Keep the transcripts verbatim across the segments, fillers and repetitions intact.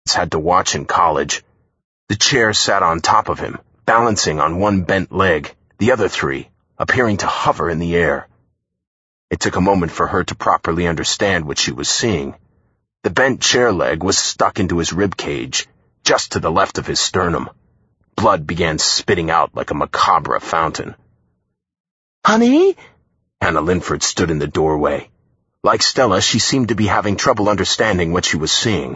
had to watch in college. The chair sat on top of him, balancing on one bent leg, the other three appearing to hover in the air. It took a moment for her to properly understand what she was seeing. The bent chair leg was stuck into his rib cage, just to the left of his sternum. Blood began spitting out like a macabre fountain. "Honey?" Hannah Linford stood in the doorway. Like Stella, she seemed to be having trouble understanding what she was seeing.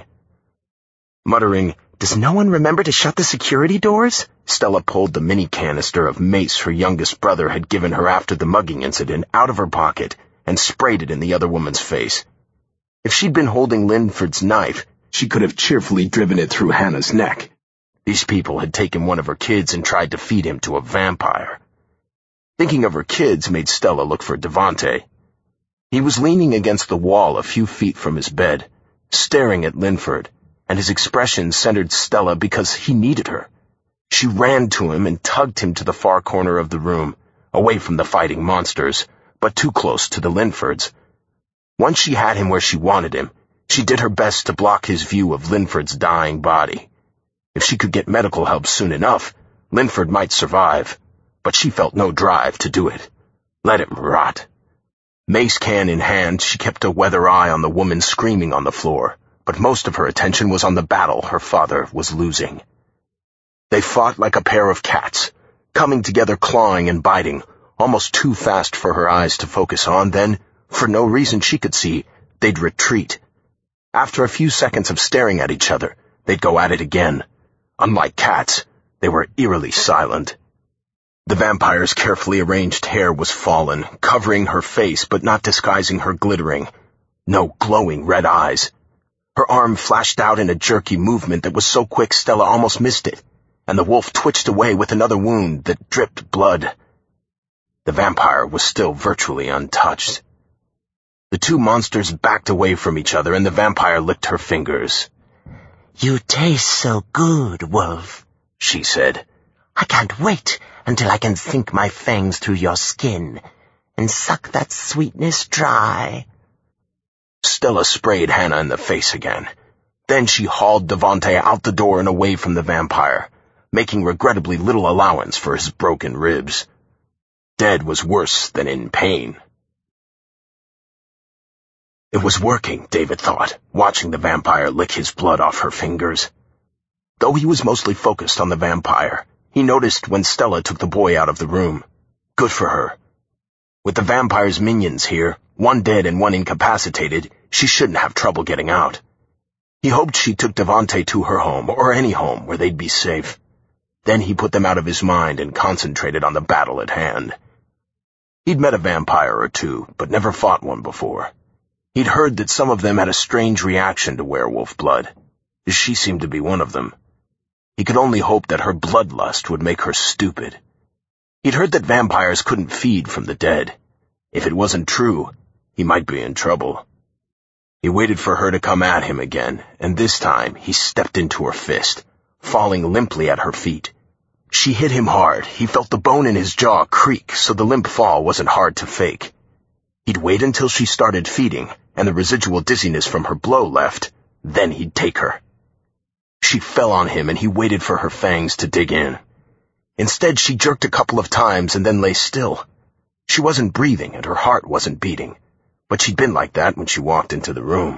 Muttering, "Does no one remember to shut the security doors?" Stella pulled the mini canister of mace her youngest brother had given her after the mugging incident out of her pocket and sprayed it in the other woman's face. If she'd been holding Linford's knife, she could have cheerfully driven it through Hannah's neck. These people had taken one of her kids and tried to feed him to a vampire. Thinking of her kids made Stella look for Devante. He was leaning against the wall a few feet from his bed, staring at Linford, and his expression centered Stella because he needed her. She ran to him and tugged him to the far corner of the room, away from the fighting monsters, but too close to the Linfords. Once she had him where she wanted him, she did her best to block his view of Linford's dying body. If she could get medical help soon enough, Linford might survive, but she felt no drive to do it. Let him rot. Mace can in hand, she kept a weather eye on the woman screaming on the floor, but most of her attention was on the battle her father was losing. They fought like a pair of cats, coming together clawing and biting, almost too fast for her eyes to focus on, then, for no reason she could see, they'd retreat. After a few seconds of staring at each other, they'd go at it again. Unlike cats, they were eerily silent. The vampire's carefully arranged hair was fallen, covering her face but not disguising her glittering, no glowing red eyes. Her arm flashed out in a jerky movement that was so quick Stella almost missed it, and the wolf twitched away with another wound that dripped blood. The vampire was still virtually untouched. The two monsters backed away from each other, and the vampire licked her fingers. "You taste so good, Wolf," she said. "I can't wait until I can sink my fangs through your skin and suck that sweetness dry." Stella sprayed Hannah in the face again. Then she hauled Devante out the door and away from the vampire, making regrettably little allowance for his broken ribs. Dead was worse than in pain. It was working, David thought, watching the vampire lick his blood off her fingers. Though he was mostly focused on the vampire, he noticed when Stella took the boy out of the room. Good for her. With the vampire's minions here, one dead and one incapacitated, she shouldn't have trouble getting out. He hoped she took Devante to her home, or any home where they'd be safe. Then he put them out of his mind and concentrated on the battle at hand. He'd met a vampire or two, but never fought one before. He'd heard that some of them had a strange reaction to werewolf blood. She seemed to be one of them. He could only hope that her bloodlust would make her stupid. He'd heard that vampires couldn't feed from the dead. If it wasn't true, he might be in trouble. He waited for her to come at him again, and this time he stepped into her fist, falling limply at her feet. She hit him hard. He felt the bone in his jaw creak, so the limp fall wasn't hard to fake. He'd wait until she started feeding, and the residual dizziness from her blow left. Then he'd take her. She fell on him, and he waited for her fangs to dig in. Instead, she jerked a couple of times and then lay still. She wasn't breathing, and her heart wasn't beating, but she'd been like that when she walked into the room.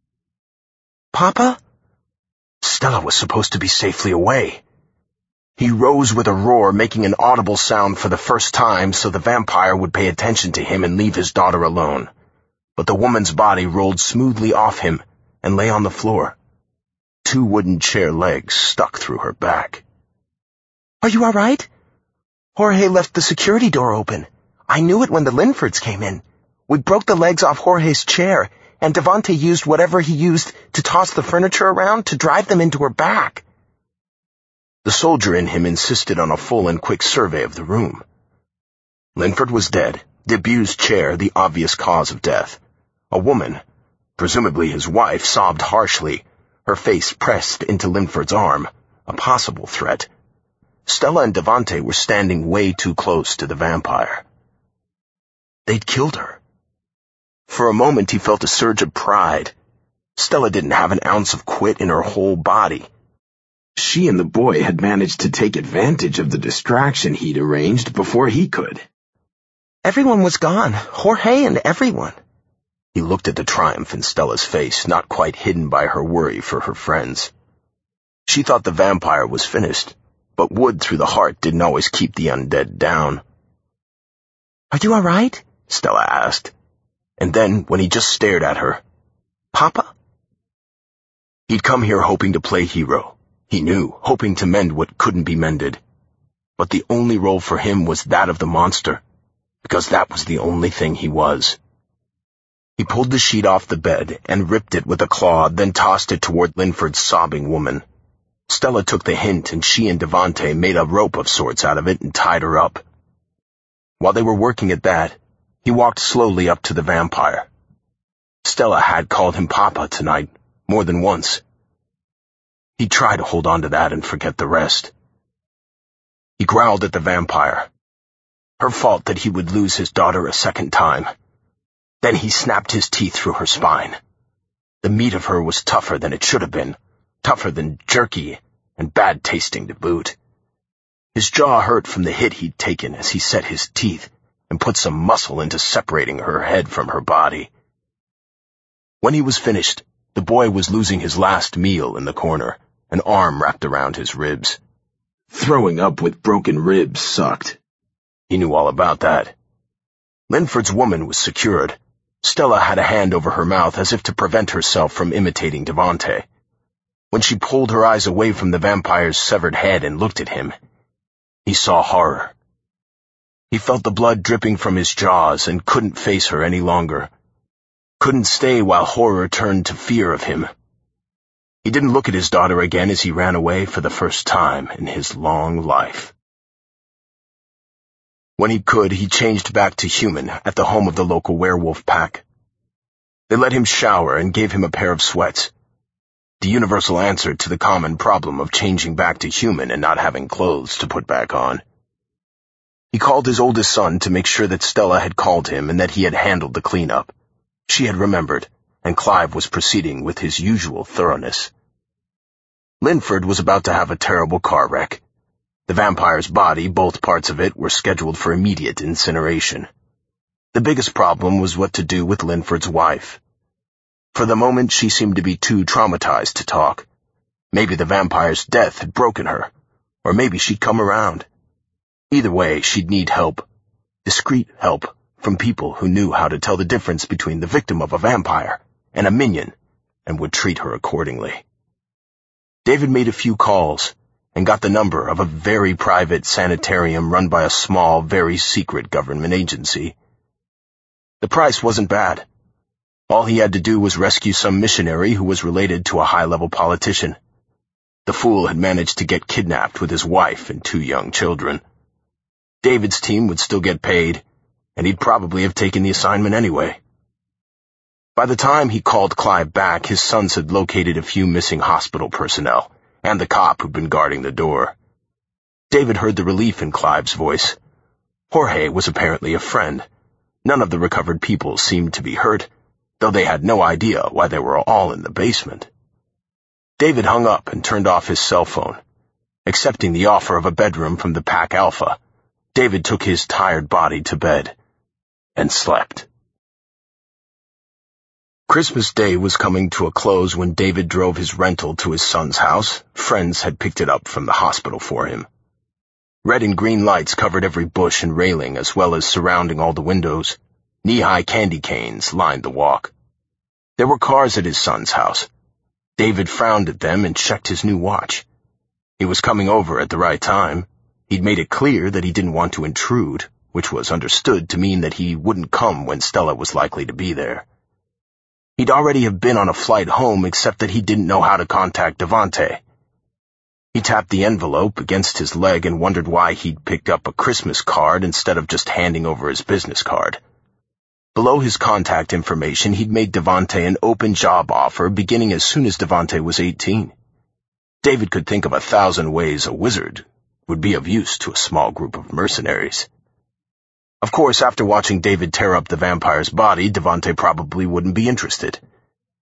"Papa?" Stella was supposed to be safely away. He rose with a roar, making an audible sound for the first time so the vampire would pay attention to him and leave his daughter alone. But the woman's body rolled smoothly off him and lay on the floor. Two wooden chair legs stuck through her back. "Are you all right? Jorge left the security door open. I knew it when the Linfords came in. We broke the legs off Jorge's chair, and Devante used whatever he used to toss the furniture around to drive them into her back." The soldier in him insisted on a full and quick survey of the room. Linford was dead, the abused chair the obvious cause of death. A woman, presumably his wife, sobbed harshly, her face pressed into Linford's arm, a possible threat. Stella and Devante were standing way too close to the vampire. They'd killed her. For a moment he felt a surge of pride. Stella didn't have an ounce of quit in her whole body. She and the boy had managed to take advantage of the distraction he'd arranged before he could. Everyone was gone. Jorge and everyone. He looked at the triumph in Stella's face, not quite hidden by her worry for her friends. She thought the vampire was finished, but wood through the heart didn't always keep the undead down. Are you all right? Stella asked. And then, when he just stared at her, Papa? He'd come here hoping to play hero. He knew, hoping to mend what couldn't be mended. But the only role for him was that of the monster, because that was the only thing he was. He pulled the sheet off the bed and ripped it with a claw, then tossed it toward Linford's sobbing woman. Stella took the hint, and she and Devante made a rope of sorts out of it and tied her up. While they were working at that, he walked slowly up to the vampire. Stella had called him Papa tonight, more than once. He'd try to hold on to that and forget the rest. He growled at the vampire. Her fault that he would lose his daughter a second time. Then he snapped his teeth through her spine. The meat of her was tougher than it should have been, tougher than jerky, and bad-tasting to boot. His jaw hurt from the hit he'd taken as he set his teeth and put some muscle into separating her head from her body. When he was finished, the boy was losing his last meal in the corner, an arm wrapped around his ribs. Throwing up with broken ribs sucked. He knew all about that. Linford's woman was secured. Stella had a hand over her mouth as if to prevent herself from imitating Devante. When she pulled her eyes away from the vampire's severed head and looked at him, he saw horror. He felt the blood dripping from his jaws and couldn't face her any longer. Couldn't stay while horror turned to fear of him. He didn't look at his daughter again as he ran away for the first time in his long life. When he could, he changed back to human at the home of the local werewolf pack. They let him shower and gave him a pair of sweats, the universal answer to the common problem of changing back to human and not having clothes to put back on. He called his oldest son to make sure that Stella had called him and that he had handled the cleanup. She had remembered, and Clive was proceeding with his usual thoroughness. Linford was about to have a terrible car wreck. The vampire's body, both parts of it, were scheduled for immediate incineration. The biggest problem was what to do with Linford's wife. For the moment, she seemed to be too traumatized to talk. Maybe the vampire's death had broken her, or maybe she'd come around. Either way, she'd need help. Discreet help from people who knew how to tell the difference between the victim of a vampire and a minion, and would treat her accordingly. David made a few calls, and got the number of a very private sanitarium run by a small, very secret government agency. The price wasn't bad. All he had to do was rescue some missionary who was related to a high-level politician. The fool had managed to get kidnapped with his wife and two young children. David's team would still get paid, and he'd probably have taken the assignment anyway. By the time he called Clive back, his sons had located a few missing hospital personnel, and the cop who'd been guarding the door. David heard the relief in Clive's voice. Jorge was apparently a friend. None of the recovered people seemed to be hurt, though they had no idea why they were all in the basement. David hung up and turned off his cell phone. Accepting the offer of a bedroom from the Pack Alpha, David took his tired body to bed and slept. Christmas Day was coming to a close when David drove his rental to his son's house. Friends had picked it up from the hospital for him. Red and green lights covered every bush and railing as well as surrounding all the windows. Knee-high candy canes lined the walk. There were cars at his son's house. David frowned at them and checked his new watch. He was coming over at the right time. He'd made it clear that he didn't want to intrude, which was understood to mean that he wouldn't come when Stella was likely to be there. He'd already have been on a flight home, except that he didn't know how to contact Devante. He tapped the envelope against his leg and wondered why he'd picked up a Christmas card instead of just handing over his business card. Below his contact information, he'd made Devante an open job offer beginning as soon as Devante was eighteen. David could think of a thousand ways a wizard would be of use to a small group of mercenaries. Of course, after watching David tear up the vampire's body, Devante probably wouldn't be interested.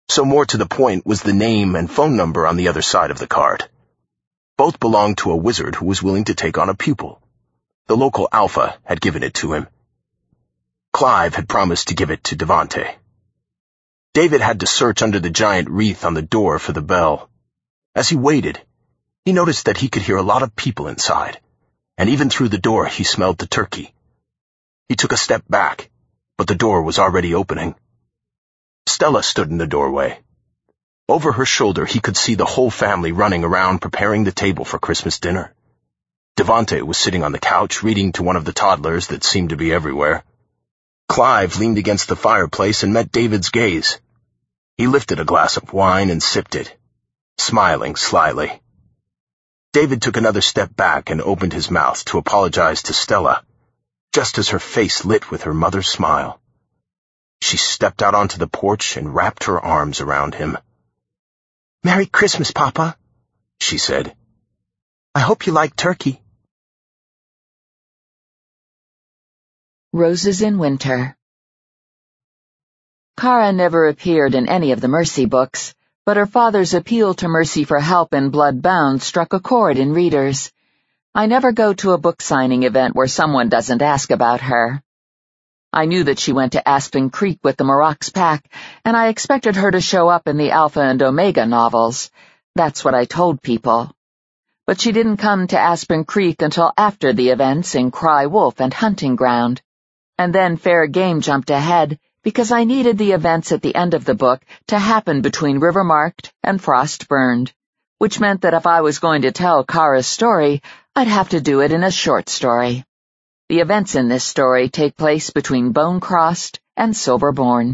So more to the point was the name and phone number on the other side of the card. Both belonged to a wizard who was willing to take on a pupil. The local alpha had given it to him. Clive had promised to give it to Devante. David had to search under the giant wreath on the door for the bell. As he waited, he noticed that he could hear a lot of people inside, and even through the door he smelled the turkey. He took a step back, but the door was already opening. Stella stood in the doorway. Over her shoulder he could see the whole family running around preparing the table for Christmas dinner. Devante was sitting on the couch reading to one of the toddlers that seemed to be everywhere. Clive leaned against the fireplace and met David's gaze. He lifted a glass of wine and sipped it, smiling slyly. David took another step back and opened his mouth to apologize to Stella, just as her face lit with her mother's smile. She stepped out onto the porch and wrapped her arms around him. "Merry Christmas, Papa," she said. "I hope you like turkey." Roses in Winter. Kara never appeared in any of the Mercy books, but her father's appeal to Mercy for help in Bloodbound struck a chord in readers. I never go to a book signing event where someone doesn't ask about her. I knew that she went to Aspen Creek with the Marox pack, and I expected her to show up in the Alpha and Omega novels. That's what I told people. But she didn't come to Aspen Creek until after the events in Cry Wolf and Hunting Ground. And then Fair Game jumped ahead, because I needed the events at the end of the book to happen between Rivermarked and Frost Burned, which meant that if I was going to tell Kara's story, I'd have to do it in a short story. The events in this story take place between Bonecrossed and Silverborn.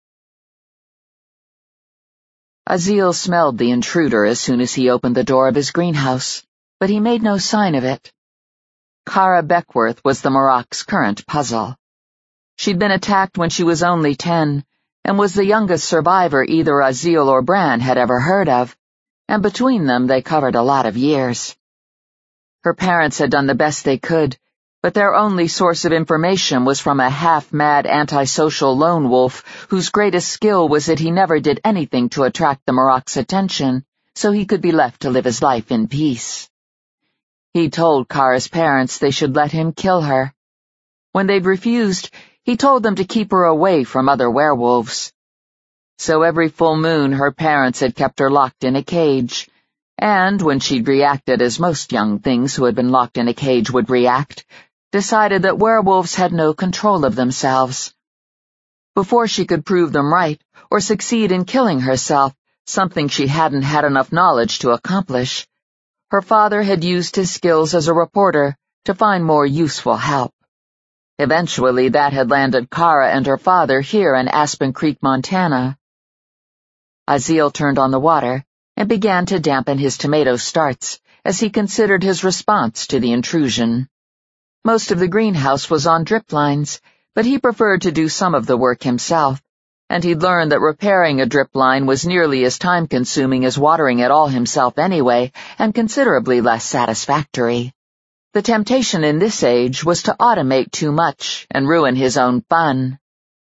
Aziel smelled the intruder as soon as he opened the door of his greenhouse, but he made no sign of it. Kara Beckworth was the Marock's current puzzle. She'd been attacked when she was only ten, and was the youngest survivor either Aziel or Bran had ever heard of, and between them they covered a lot of years. Her parents had done the best they could, but their only source of information was from a half-mad antisocial lone wolf whose greatest skill was that he never did anything to attract the Marock's attention, so he could be left to live his life in peace. He told Kara's parents they should let him kill her. When they'd refused, he told them to keep her away from other werewolves. So every full moon her parents had kept her locked in a cage, and when she'd reacted as most young things who had been locked in a cage would react, decided that werewolves had no control of themselves. Before she could prove them right, or succeed in killing herself, something she hadn't had enough knowledge to accomplish, her father had used his skills as a reporter to find more useful help. Eventually that had landed Kara and her father here in Aspen Creek, Montana. Aziel turned on the water and began to dampen his tomato starts as he considered his response to the intrusion. Most of the greenhouse was on drip lines, but he preferred to do some of the work himself, and he'd learned that repairing a drip line was nearly as time-consuming as watering it all himself anyway, and considerably less satisfactory. The temptation in this age was to automate too much and ruin his own fun.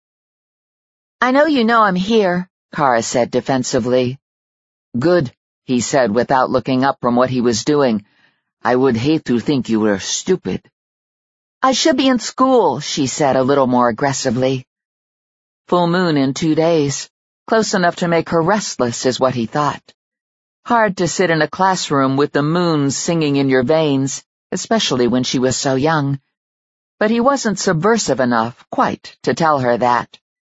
"I know you know I'm here," Kara said defensively. "Good," he said without looking up from what he was doing. "I would hate to think you were stupid." "I should be in school," she said a little more aggressively. Full moon in two days. Close enough to make her restless is what he thought. Hard to sit in a classroom with the moon singing in your veins, especially when she was so young. But he wasn't subversive enough, quite, to tell her that.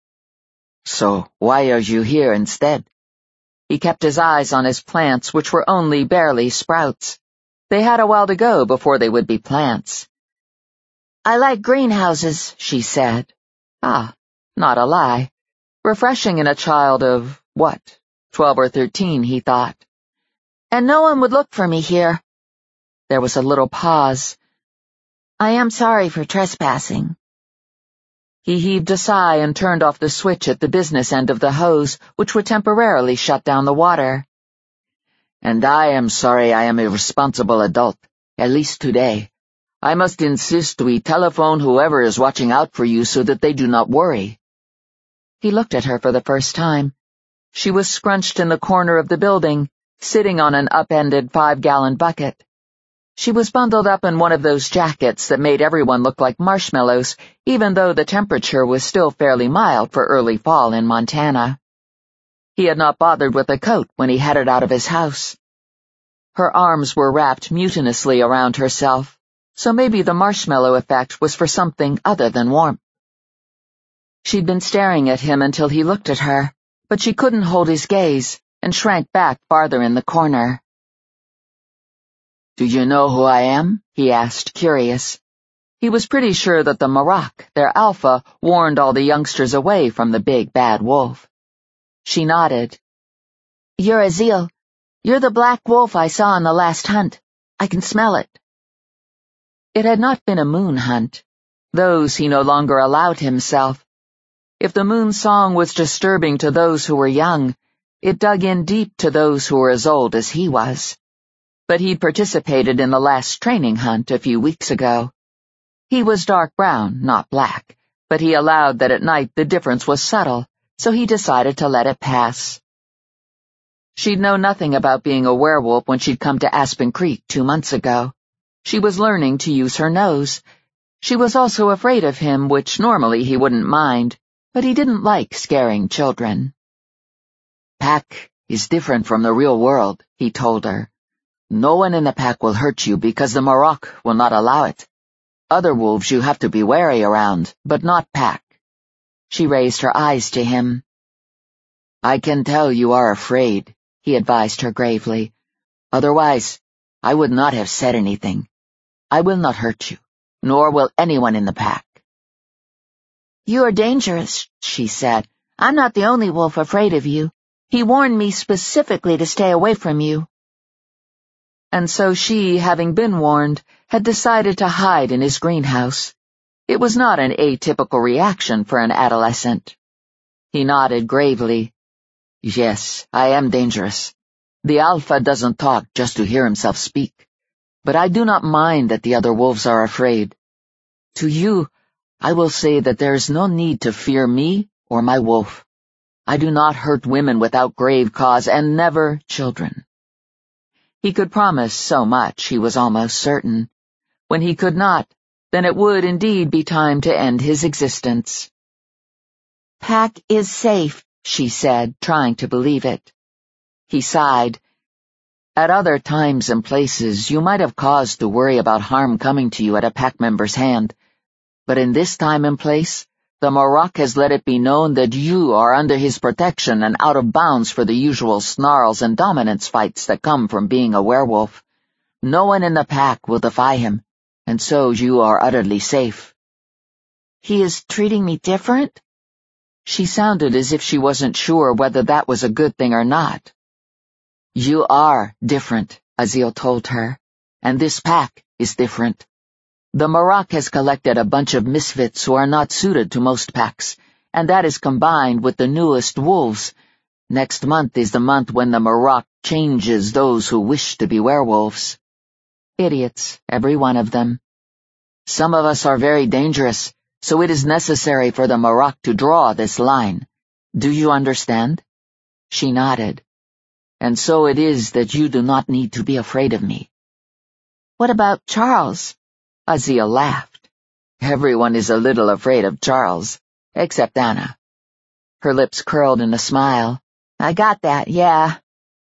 "So why are you here instead?" He kept his eyes on his plants, which were only barely sprouts. They had a while to go before they would be plants. "I like greenhouses," she said. Ah, not a lie. Refreshing in a child of, what, twelve or thirteen, he thought. "And no one would look for me here." There was a little pause. "I am sorry for trespassing." He heaved a sigh and turned off the switch at the business end of the hose, which would temporarily shut down the water. "And I am sorry I am a responsible adult, at least today. I must insist we telephone whoever is watching out for you so that they do not worry." He looked at her for the first time. She was scrunched in the corner of the building, sitting on an upended five-gallon bucket. She was bundled up in one of those jackets that made everyone look like marshmallows, even though the temperature was still fairly mild for early fall in Montana. He had not bothered with a coat when he headed out of his house. Her arms were wrapped mutinously around herself, so maybe the marshmallow effect was for something other than warmth. She'd been staring at him until he looked at her, but she couldn't hold his gaze and shrank back farther in the corner. "Do you know who I am?" he asked, curious. He was pretty sure that the Marak, their alpha, warned all the youngsters away from the big bad wolf. She nodded. "You're Azil. You're the black wolf I saw on the last hunt. I can smell it." It had not been a moon hunt. Those he no longer allowed himself. If the moon song was disturbing to those who were young, it dug in deep to those who were as old as he was. But he'd participated in the last training hunt a few weeks ago. He was dark brown, not black, but he allowed that at night the difference was subtle, so he decided to let it pass. She'd known nothing about being a werewolf when she'd come to Aspen Creek two months ago. She was learning to use her nose. She was also afraid of him, which normally he wouldn't mind, but he didn't like scaring children. "Pack is different from the real world," he told her. "No one in the pack will hurt you because the Marak will not allow it. Other wolves you have to be wary around, but not Pack." She raised her eyes to him. "I can tell you are afraid," he advised her gravely. "Otherwise, I would not have said anything. I will not hurt you, nor will anyone in the pack." "You are dangerous," she said. "I'm not the only wolf afraid of you. He warned me specifically to stay away from you." And so she, having been warned, had decided to hide in his greenhouse. It was not an atypical reaction for an adolescent. He nodded gravely. "Yes, I am dangerous. The alpha doesn't talk just to hear himself speak. But I do not mind that the other wolves are afraid. To you, I will say that there is no need to fear me or my wolf. I do not hurt women without grave cause, and never children." He could promise so much, he was almost certain. When he could not, then it would indeed be time to end his existence. "Pack is safe," she said, trying to believe it. He sighed. "At other times and places, you might have cause to worry about harm coming to you at a pack member's hand. But in this time and place, the Marak has let it be known that you are under his protection and out of bounds for the usual snarls and dominance fights that come from being a werewolf. No one in the pack will defy him, and so you are utterly safe." "He is treating me different?" She sounded as if she wasn't sure whether that was a good thing or not. "You are different," Azil told her, "and this pack is different. The Marak has collected a bunch of misfits who are not suited to most packs, and that is combined with the newest wolves. Next month is the month when the Marak changes those who wish to be werewolves. Idiots, every one of them. Some of us are very dangerous, so it is necessary for the Marak to draw this line. Do you understand?" She nodded. "And so it is that you do not need to be afraid of me." "What about Charles?" Azil laughed. "Everyone is a little afraid of Charles, except Anna." Her lips curled in a smile. "I got that, yeah."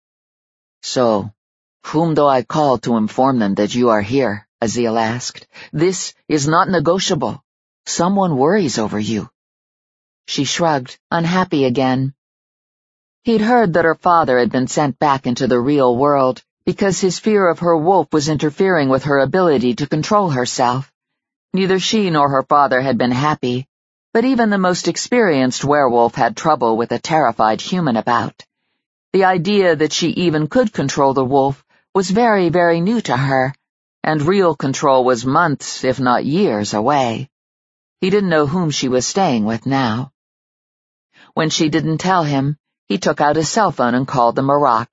"So, whom do I call to inform them that you are here?" Azil asked. "This is not negotiable. Someone worries over you." She shrugged, unhappy again. He'd heard that her father had been sent back into the real world because his fear of her wolf was interfering with her ability to control herself. Neither she nor her father had been happy, but even the most experienced werewolf had trouble with a terrified human about. The idea that she even could control the wolf was very, very new to her, and real control was months, if not years, away. He didn't know whom she was staying with now. When she didn't tell him, he took out his cell phone and called the Marak.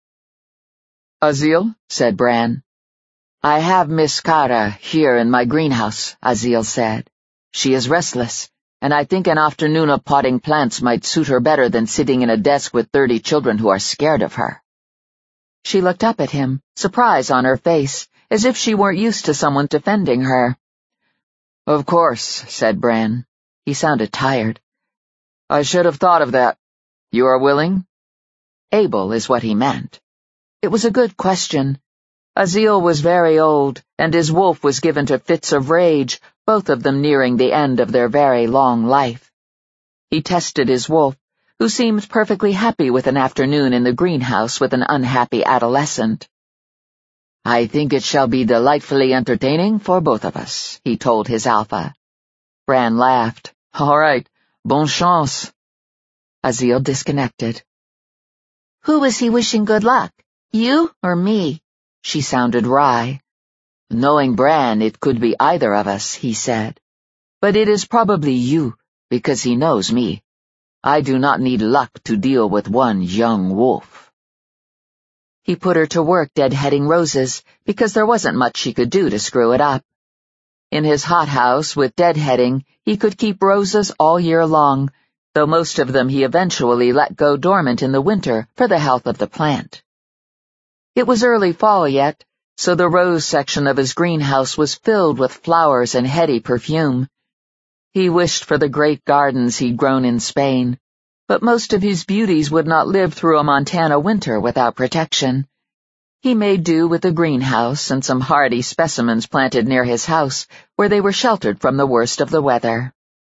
"Azil," said Bran. "I have Miss Kara here in my greenhouse," Azil said. "She is restless, and I think an afternoon of potting plants might suit her better than sitting in a desk with thirty children who are scared of her." She looked up at him, surprise on her face, as if she weren't used to someone defending her. "Of course," said Bran. He sounded tired. "I should have thought of that. You are willing?" Able is what he meant. It was a good question. Azil was very old, and his wolf was given to fits of rage, both of them nearing the end of their very long life. He tested his wolf, who seemed perfectly happy with an afternoon in the greenhouse with an unhappy adolescent. "I think it shall be delightfully entertaining for both of us," he told his alpha. Bran laughed. "All right, bonne chance." Azil disconnected. "Who was he wishing good luck? You or me?" She sounded wry. "Knowing Bran, it could be either of us," he said. "But it is probably you, because he knows me. I do not need luck to deal with one young wolf." He put her to work deadheading roses, because there wasn't much she could do to screw it up. In his hothouse with deadheading, he could keep roses all year long, though most of them he eventually let go dormant in the winter for the health of the plant. It was early fall yet, so the rose section of his greenhouse was filled with flowers and heady perfume. He wished for the great gardens he'd grown in Spain, but most of his beauties would not live through a Montana winter without protection. He made do with a greenhouse and some hardy specimens planted near his house, where they were sheltered from the worst of the weather.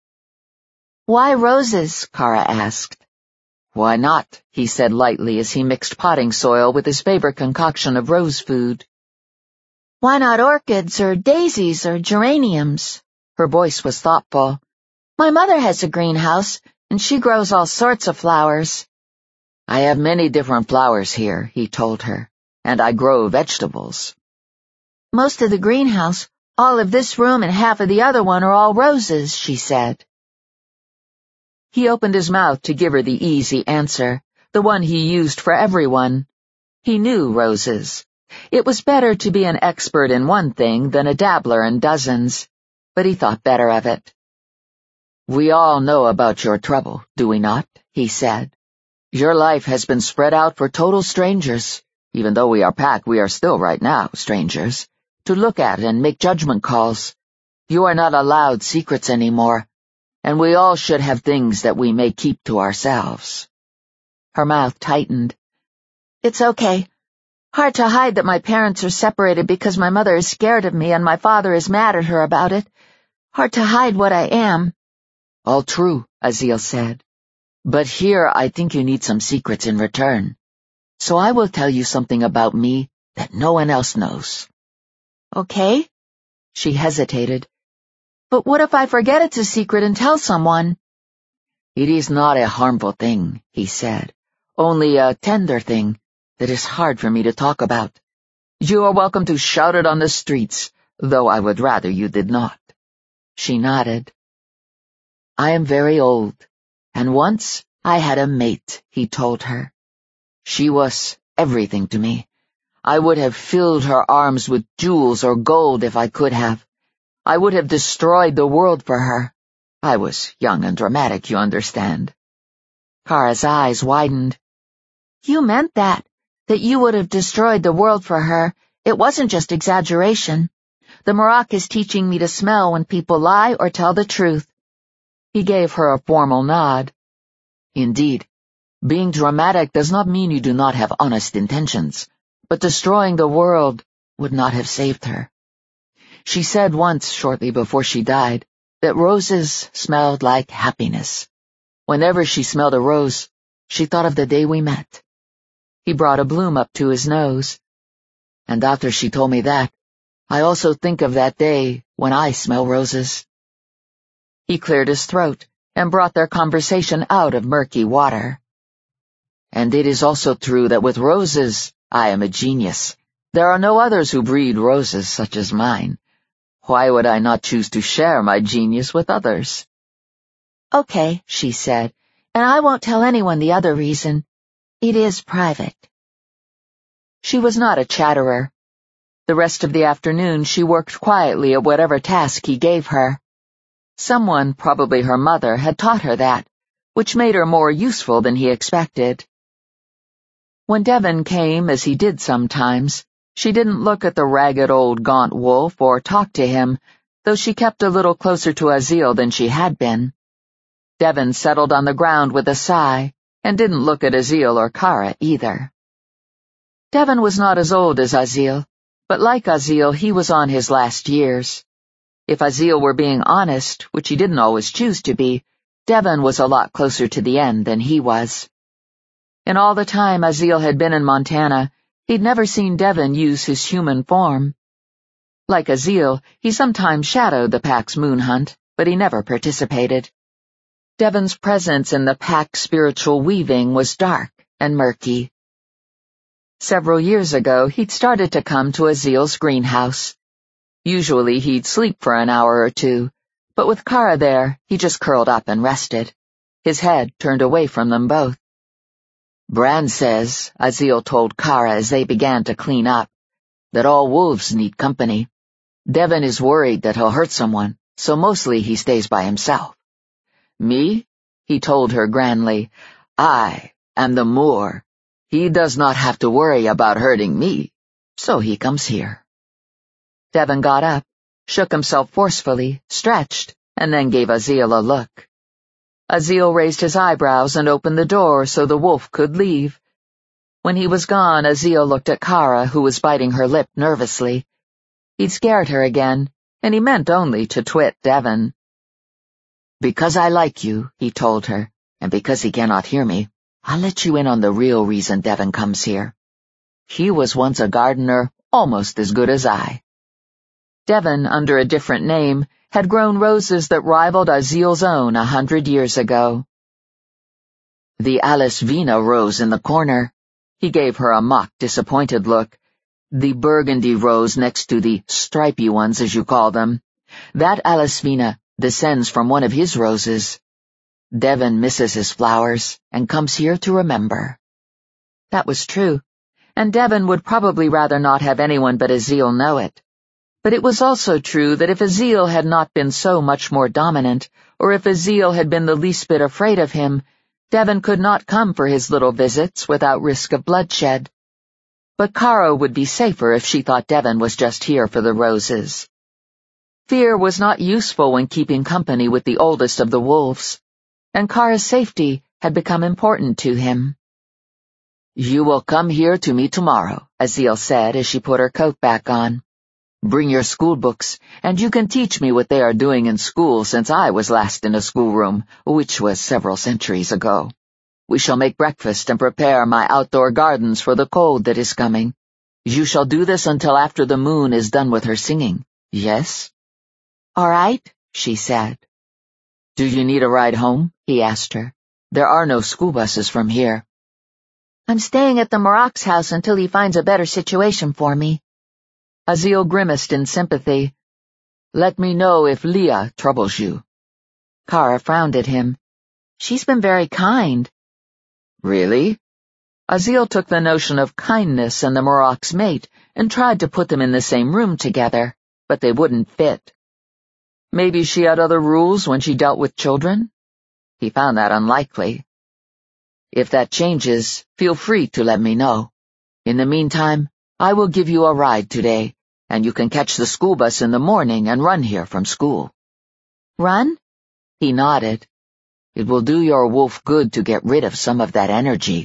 "Why roses?" Kara asked. "Why not?" he said lightly as he mixed potting soil with his favorite concoction of rose food. "Why not orchids or daisies or geraniums?" Her voice was thoughtful. "My mother has a greenhouse, and she grows all sorts of flowers." "I have many different flowers here," he told her, "and I grow vegetables." "Most of the greenhouse, all of this room and half of the other one are all roses," she said. He opened his mouth to give her the easy answer, the one he used for everyone. He knew roses. It was better to be an expert in one thing than a dabbler in dozens, but he thought better of it. "We all know about your trouble, do we not?" he said. "Your life has been spread out for total strangers, even though we are pack we are still right now strangers, to look at and make judgment calls. You are not allowed secrets anymore, and we all should have things that we may keep to ourselves." Her mouth tightened. "It's okay. Hard to hide that my parents are separated because my mother is scared of me and my father is mad at her about it. Hard to hide what I am." "All true," Azil said. "But here I think you need some secrets in return. So I will tell you something about me that no one else knows." "Okay?" She hesitated. "But what if I forget it's a secret and tell someone?" "It is not a harmful thing," he said. "Only a tender thing that is hard for me to talk about. You are welcome to shout it on the streets, though I would rather you did not." She nodded. "I am very old, and once I had a mate," he told her. "She was everything to me. I would have filled her arms with jewels or gold if I could have. I would have destroyed the world for her. I was young and dramatic, you understand." Kara's eyes widened. "You meant that, that you would have destroyed the world for her. It wasn't just exaggeration. The Marak is teaching me to smell when people lie or tell the truth." He gave her a formal nod. "Indeed, being dramatic does not mean you do not have honest intentions, but destroying the world would not have saved her. She said once, shortly before she died, that roses smelled like happiness. Whenever she smelled a rose, she thought of the day we met." He brought a bloom up to his nose. "And after she told me that, I also think of that day when I smell roses." He cleared his throat and brought their conversation out of murky water. "And it is also true that with roses I am a genius. There are no others who breed roses such as mine. Why would I not choose to share my genius with others?" "Okay," she said, "and I won't tell anyone the other reason. It is private." She was not a chatterer. The rest of the afternoon she worked quietly at whatever task he gave her. Someone, probably her mother, had taught her that, which made her more useful than he expected. When Devon came, as he did sometimes, she didn't look at the ragged old gaunt wolf or talk to him, though she kept a little closer to Azil than she had been. Devon settled on the ground with a sigh, and didn't look at Azil or Kara either. Devon was not as old as Azil, but like Azil, he was on his last years. If Azil were being honest, which he didn't always choose to be, Devon was a lot closer to the end than he was. In all the time Azil had been in Montana, he'd never seen Devon use his human form. Like Azil, he sometimes shadowed the pack's moon hunt, but he never participated. Devon's presence in the pack's spiritual weaving was dark and murky. Several years ago, he'd started to come to Azil's greenhouse. Usually he'd sleep for an hour or two, but with Kara there, he just curled up and rested, his head turned away from them both. Bran says, Azil told Kara as they began to clean up, that all wolves need company. Devon is worried that he'll hurt someone, so mostly he stays by himself. Me? He told her grandly. I am the Moor. He does not have to worry about hurting me, so he comes here. Devon got up, shook himself forcefully, stretched, and then gave Azil a look. Azil raised his eyebrows and opened the door so the wolf could leave. When he was gone, Azil looked at Kara, who was biting her lip nervously. He'd scared her again, and he meant only to twit Devon. Because I like you, he told her, and because he cannot hear me, I'll let you in on the real reason Devon comes here. He was once a gardener almost as good as I. Devon, under a different name, had grown roses that rivaled Azil's own a hundred years ago. The Alice Vina rose in the corner. He gave her a mock disappointed look. The burgundy rose next to the stripy ones, as you call them. That Alice Vina descends from one of his roses. Devon misses his flowers and comes here to remember. That was true, and Devon would probably rather not have anyone but Azil know it. But it was also true that if Azil had not been so much more dominant, or if Azil had been the least bit afraid of him, Devon could not come for his little visits without risk of bloodshed. But Kara would be safer if she thought Devon was just here for the roses. Fear was not useful when keeping company with the oldest of the wolves, and Kara's safety had become important to him. You will come here to me tomorrow, Azil said as she put her coat back on. Bring your school books, and you can teach me what they are doing in school since I was last in a schoolroom, which was several centuries ago. We shall make breakfast and prepare my outdoor gardens for the cold that is coming. You shall do this until after the moon is done with her singing, yes? All right, she said. Do you need a ride home? He asked her. There are no school buses from here. I'm staying at the Marok's house until he finds a better situation for me. Azil grimaced in sympathy. Let me know if Leah troubles you. Kara frowned at him. She's been very kind. Really? Azil took the notion of kindness and the Marok's mate and tried to put them in the same room together, but they wouldn't fit. Maybe she had other rules when she dealt with children? He found that unlikely. If that changes, feel free to let me know. In the meantime, I will give you a ride today, and you can catch the school bus in the morning and run here from school. Run? He nodded. It will do your wolf good to get rid of some of that energy.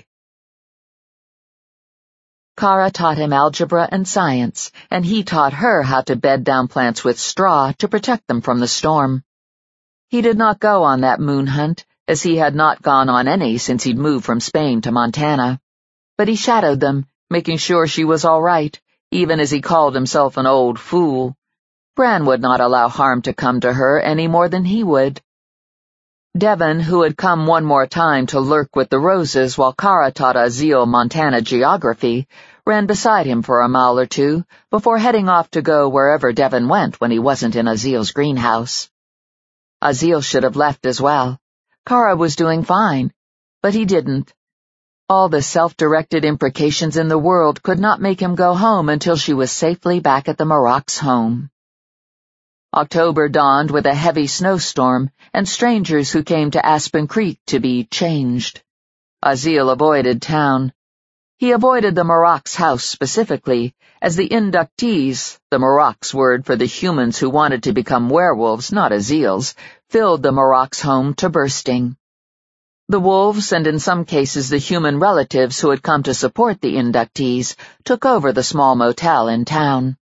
Kara taught him algebra and science, and he taught her how to bed down plants with straw to protect them from the storm. He did not go on that moon hunt, as he had not gone on any since he'd moved from Spain to Montana. But he shadowed them, making sure she was all right, even as he called himself an old fool. Bran would not allow harm to come to her any more than he would. Devon, who had come one more time to lurk with the roses while Kara taught Azil Montana geography, ran beside him for a mile or two before heading off to go wherever Devon went when he wasn't in Azil's greenhouse. Azil should have left as well. Kara was doing fine, but he didn't. All the self-directed imprecations in the world could not make him go home until she was safely back at the Marok's home. October dawned with a heavy snowstorm and strangers who came to Aspen Creek to be changed. Aziel avoided town. He avoided the Maraks' house specifically, as the inductees, the Maraks' word for the humans who wanted to become werewolves, not Aziel's, filled the Maraks' home to bursting. The wolves, and in some cases the human relatives who had come to support the inductees, took over the small motel in town.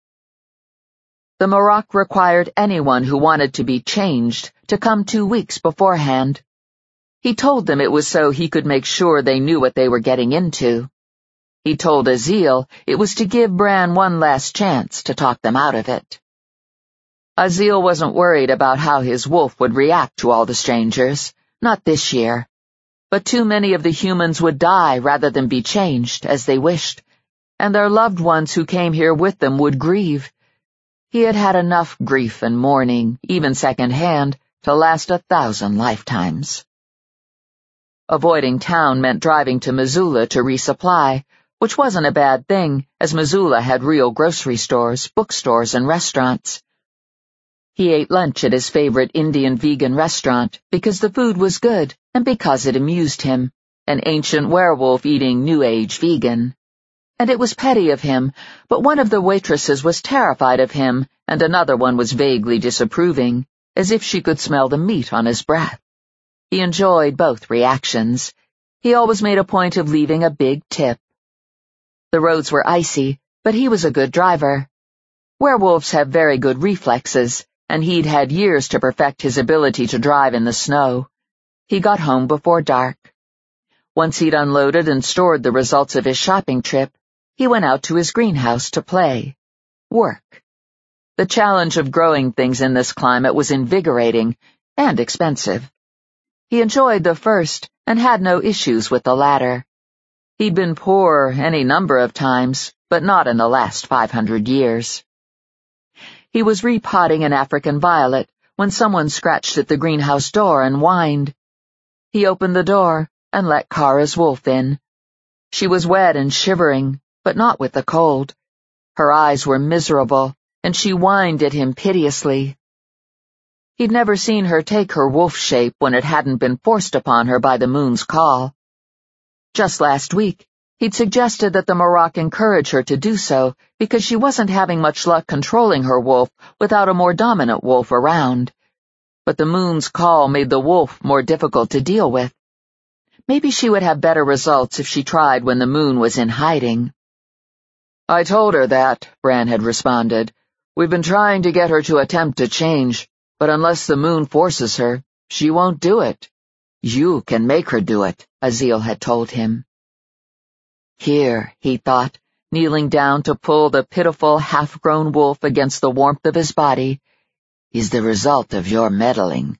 The Marak required anyone who wanted to be changed to come two weeks beforehand. He told them it was so he could make sure they knew what they were getting into. He told Aziel it was to give Bran one last chance to talk them out of it. Aziel wasn't worried about how his wolf would react to all the strangers, not this year. But too many of the humans would die rather than be changed, as they wished, and their loved ones who came here with them would grieve. He had had enough grief and mourning, even second-hand, to last a thousand lifetimes. Avoiding town meant driving to Missoula to resupply, which wasn't a bad thing, as Missoula had real grocery stores, bookstores, and restaurants. He ate lunch at his favorite Indian vegan restaurant because the food was good and because it amused him, an ancient werewolf eating New Age vegan. And it was petty of him, but one of the waitresses was terrified of him and another one was vaguely disapproving, as if she could smell the meat on his breath. He enjoyed both reactions. He always made a point of leaving a big tip. The roads were icy, but he was a good driver. Werewolves have very good reflexes, and he'd had years to perfect his ability to drive in the snow. He got home before dark. Once he'd unloaded and stored the results of his shopping trip, he went out to his greenhouse to play. Work. The challenge of growing things in this climate was invigorating and expensive. He enjoyed the first and had no issues with the latter. He'd been poor any number of times, but not in the last five hundred years. He was repotting an African violet when someone scratched at the greenhouse door and whined. He opened the door and let Kara's wolf in. She was wet and shivering, but not with the cold. Her eyes were miserable, and she whined at him piteously. He'd never seen her take her wolf shape when it hadn't been forced upon her by the moon's call. Just last week, he'd suggested that the Marak encourage her to do so because she wasn't having much luck controlling her wolf without a more dominant wolf around. But the moon's call made the wolf more difficult to deal with. Maybe she would have better results if she tried when the moon was in hiding. I told her that, Bran had responded. We've been trying to get her to attempt to change, but unless the moon forces her, she won't do it. You can make her do it, Aziel had told him. Here, he thought, kneeling down to pull the pitiful half-grown wolf against the warmth of his body, is the result of your meddling.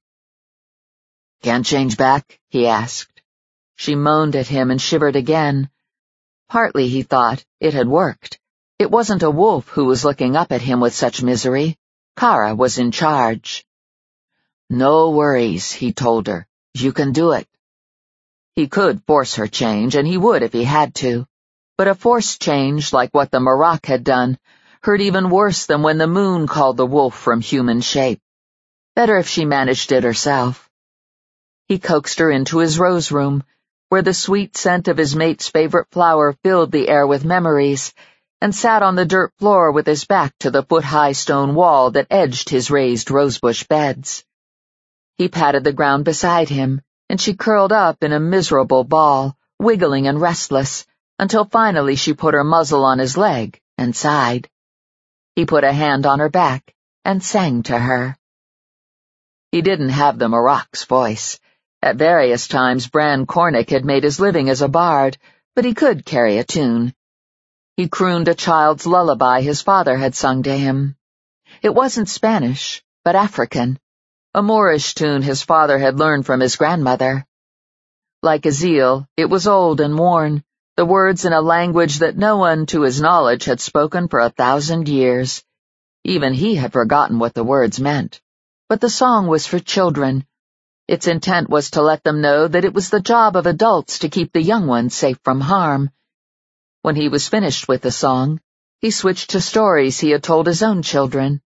Can't change back? He asked. She moaned at him and shivered again. Partly, he thought, it had worked. It wasn't a wolf who was looking up at him with such misery. Kara was in charge. No worries, he told her. You can do it. He could force her change, and he would if he had to. But a forced change, like what the Marak had done, hurt even worse than when the moon called the wolf from human shape. Better if she managed it herself. He coaxed her into his rose room, where the sweet scent of his mate's favorite flower filled the air with memories, and sat on the dirt floor with his back to the foot-high stone wall that edged his raised rosebush beds. He patted the ground beside him, and she curled up in a miserable ball, wiggling and restless, until finally she put her muzzle on his leg and sighed. He put a hand on her back and sang to her. He didn't have the Marak's voice. At various times Bran Cornick had made his living as a bard, but he could carry a tune. He crooned a child's lullaby his father had sung to him. It wasn't Spanish, but African, a Moorish tune his father had learned from his grandmother. Like Aziel, it was old and worn, the words in a language that no one to his knowledge had spoken for a thousand years. Even he had forgotten what the words meant. But the song was for children. Its intent was to let them know that it was the job of adults to keep the young ones safe from harm. When he was finished with the song, he switched to stories he had told his own children.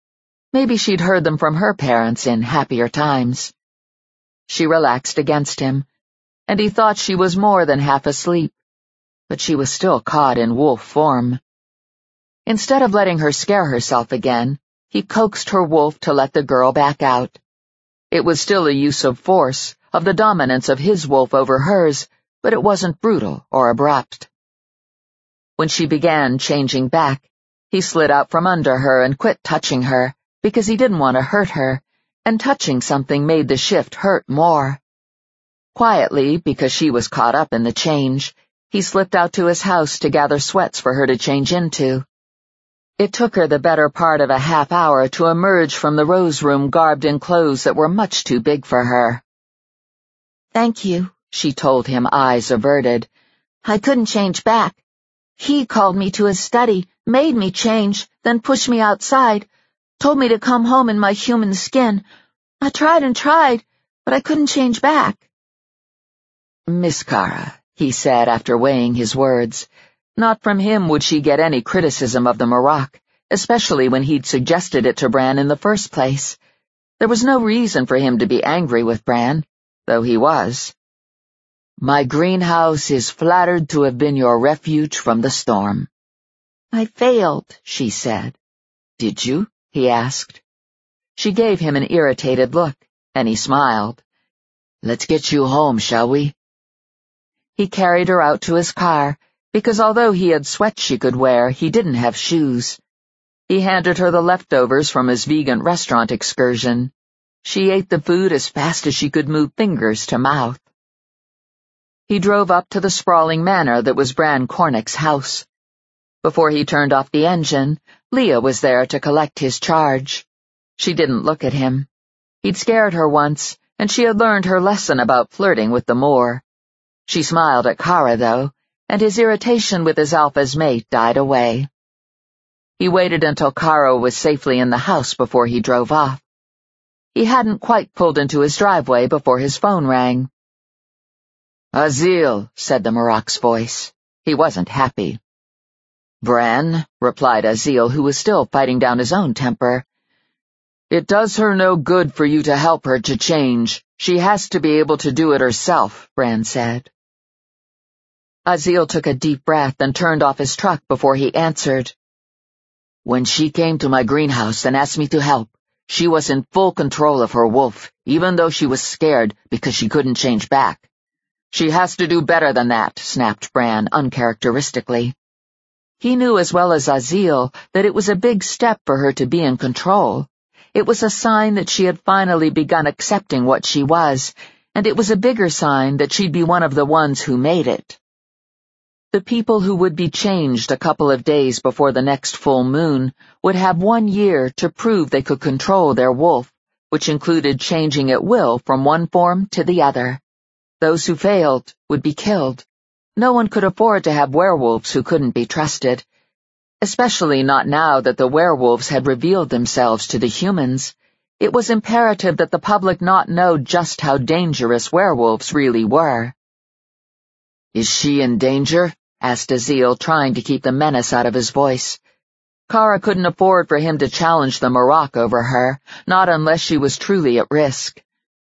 Maybe she'd heard them from her parents in happier times. She relaxed against him, and he thought she was more than half asleep, but she was still caught in wolf form. Instead of letting her scare herself again, he coaxed her wolf to let the girl back out. It was still a use of force, of the dominance of his wolf over hers, but it wasn't brutal or abrupt. When she began changing back, he slid out from under her and quit touching her, because he didn't want to hurt her, and touching something made the shift hurt more. Quietly, because she was caught up in the change, he slipped out to his house to gather sweats for her to change into. It took her the better part of a half hour to emerge from the rose room garbed in clothes that were much too big for her. "Thank you," she told him, eyes averted. "I couldn't change back. He called me to his study, made me change, then pushed me outside, told me to come home in my human skin. I tried and tried, but I couldn't change back." "Miss Kara," he said after weighing his words. Not from him would she get any criticism of the Maroc, especially when he'd suggested it to Bran in the first place. There was no reason for him to be angry with Bran, though he was. "My greenhouse is flattered to have been your refuge from the storm." "I failed," she said. "Did you?" he asked. She gave him an irritated look, and he smiled. "Let's get you home, shall we?" He carried her out to his car, because although he had sweats she could wear, he didn't have shoes. He handed her the leftovers from his vegan restaurant excursion. She ate the food as fast as she could move fingers to mouth. He drove up to the sprawling manor that was Bran Cornick's house. Before he turned off the engine, Leah was there to collect his charge. She didn't look at him. He'd scared her once, and she had learned her lesson about flirting with the Moor. She smiled at Kara, though, and his irritation with his alpha's mate died away. He waited until Kara was safely in the house before he drove off. He hadn't quite pulled into his driveway before his phone rang. "Azil," said the Maroc's voice. He wasn't happy. "Bran," replied Azil, who was still fighting down his own temper. "It does her no good for you to help her to change. She has to be able to do it herself," Bran said. Azil took a deep breath and turned off his truck before he answered. "When she came to my greenhouse and asked me to help, she was in full control of her wolf, even though she was scared because she couldn't change back." "She has to do better than that," snapped Bran uncharacteristically. He knew as well as Azil that it was a big step for her to be in control. It was a sign that she had finally begun accepting what she was, and it was a bigger sign that she'd be one of the ones who made it. The people who would be changed a couple of days before the next full moon would have one year to prove they could control their wolf, which included changing at will from one form to the other. Those who failed would be killed. No one could afford to have werewolves who couldn't be trusted, especially not now that the werewolves had revealed themselves to the humans. It was imperative that the public not know just how dangerous werewolves really were. "Is she in danger?" asked Azil, trying to keep the menace out of his voice. Kara couldn't afford for him to challenge the Maroc over her, not unless she was truly at risk.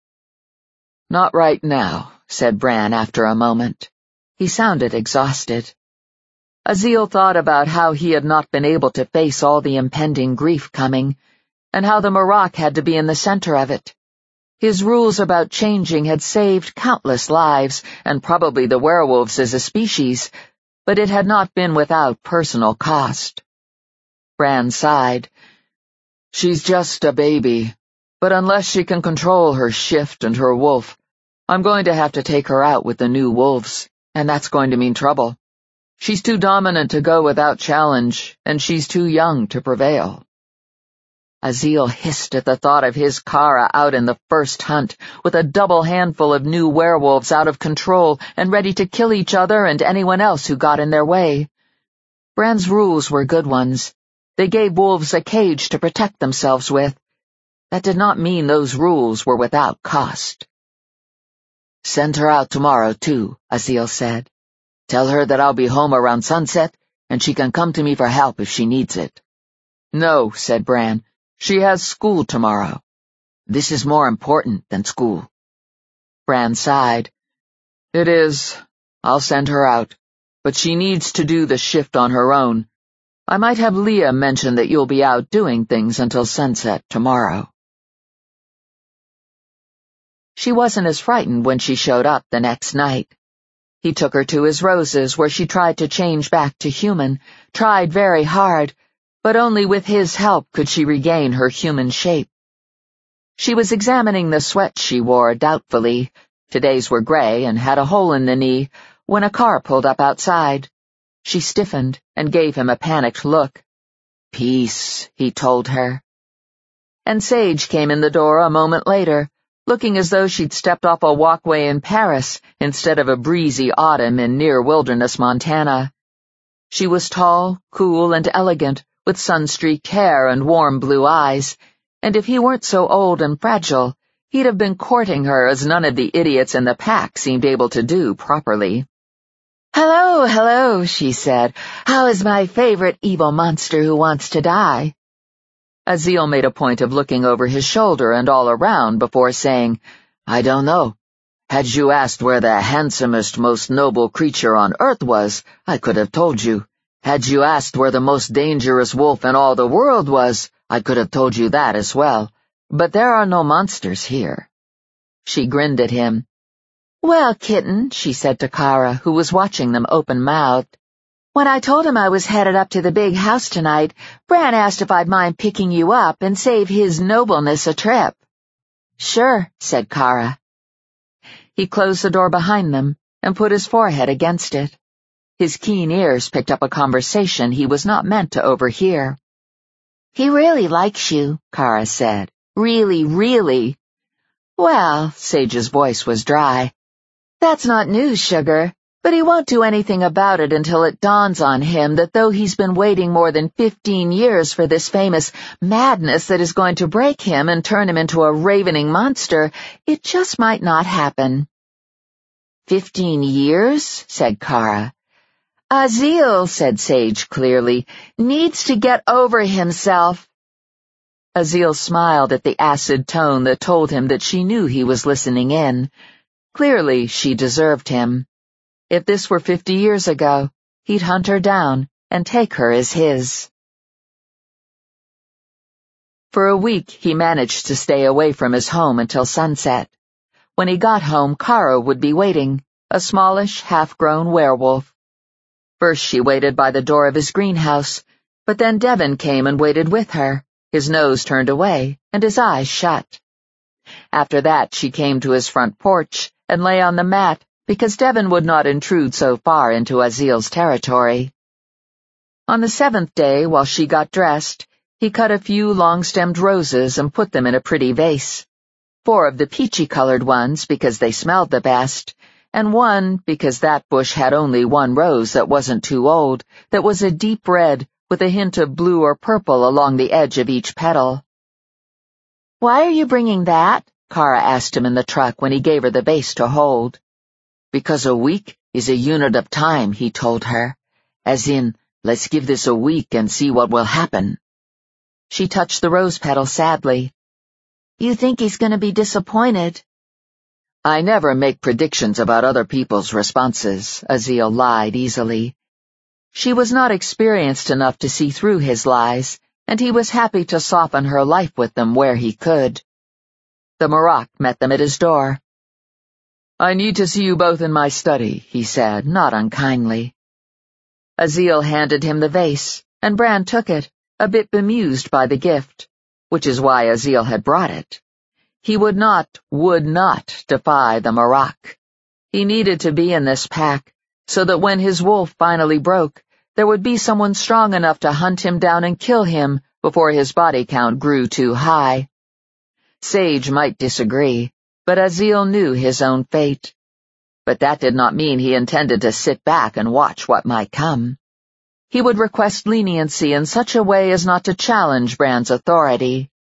"Not right now," said Bran after a moment. He sounded exhausted. Azil thought about how he had not been able to face all the impending grief coming, and how the Maroc had to be in the center of it. His rules about changing had saved countless lives, and probably the werewolves as a species, but it had not been without personal cost. Bran sighed. "She's just a baby, but unless she can control her shift and her wolf, I'm going to have to take her out with the new wolves, and that's going to mean trouble. She's too dominant to go without challenge, and she's too young to prevail." Azil hissed at the thought of his Kara out in the first hunt, with a double handful of new werewolves out of control and ready to kill each other and anyone else who got in their way. Bran's rules were good ones. They gave wolves a cage to protect themselves with. That did not mean those rules were without cost. "Send her out tomorrow, too," Azil said. "Tell her that I'll be home around sunset, and she can come to me for help if she needs it." "No," said Bran. She has school tomorrow. This is more important than school. Bran sighed. It is. I'll send her out. But she needs to do the shift on her own. I might have Leah mention that you'll be out doing things until sunset tomorrow. She wasn't as frightened when she showed up the next night. He took her to his roses where she tried to change back to human, tried very hard, but only with his help could she regain her human shape. She was examining the sweats she wore doubtfully. Today's were gray and had a hole in the knee, when a car pulled up outside. She stiffened and gave him a panicked look. Peace, he told her. And Sage came in the door a moment later, looking as though she'd stepped off a walkway in Paris instead of a breezy autumn in near Wilderness, Montana. She was tall, cool, and elegant, with sun-streaked hair and warm blue eyes, and if he weren't so old and fragile, he'd have been courting her as none of the idiots in the pack seemed able to do properly. "Hello, hello," she said. "How is my favorite evil monster who wants to die?" Azil made a point of looking over his shoulder and all around before saying, "I don't know. Had you asked where the handsomest, most noble creature on earth was, I could have told you. Had you asked where the most dangerous wolf in all the world was, I could have told you that as well. But there are no monsters here." She grinned at him. "Well, kitten," she said to Kara, who was watching them open-mouthed. "When I told him I was headed up to the big house tonight, Bran asked if I'd mind picking you up and save his nobleness a trip." "Sure," said Kara. He closed the door behind them and put his forehead against it. His keen ears picked up a conversation he was not meant to overhear. "He really likes you," Kara said. "Really, really." "Well," Sage's voice was dry. "That's not news, sugar, but he won't do anything about it until it dawns on him that though he's been waiting more than fifteen years for this famous madness that is going to break him and turn him into a ravening monster, it just might not happen." "Fifteen years?" said Kara. "Azil," said Sage clearly, "needs to get over himself." Azil smiled at the acid tone that told him that she knew he was listening in. Clearly, she deserved him. If this were fifty years ago, he'd hunt her down and take her as his. For a week, he managed to stay away from his home until sunset. When he got home, Kara would be waiting, a smallish, half-grown werewolf. First she waited by the door of his greenhouse, but then Devon came and waited with her, his nose turned away and his eyes shut. After that she came to his front porch and lay on the mat because Devon would not intrude so far into Azil's territory. On the seventh day, while she got dressed, he cut a few long-stemmed roses and put them in a pretty vase. Four of the peachy-colored ones because they smelled the best, and one because that bush had only one rose that wasn't too old, that was a deep red with a hint of blue or purple along the edge of each petal. "Why are you bringing that?" Kara asked him in the truck when he gave her the vase to hold. "Because a week is a unit of time," he told her. "As in, let's give this a week and see what will happen." She touched the rose petal sadly. "You think he's going to be disappointed?" "I never make predictions about other people's responses," Azil lied easily. She was not experienced enough to see through his lies, and he was happy to soften her life with them where he could. The Marak met them at his door. "I need to see you both in my study," he said, not unkindly. Azil handed him the vase, and Bran took it, a bit bemused by the gift, which is why Azil had brought it. He would not, would not defy the Marak. He needed to be in this pack, so that when his wolf finally broke, there would be someone strong enough to hunt him down and kill him before his body count grew too high. Sage might disagree, but Azil knew his own fate. But that did not mean he intended to sit back and watch what might come. He would request leniency in such a way as not to challenge Bran's authority.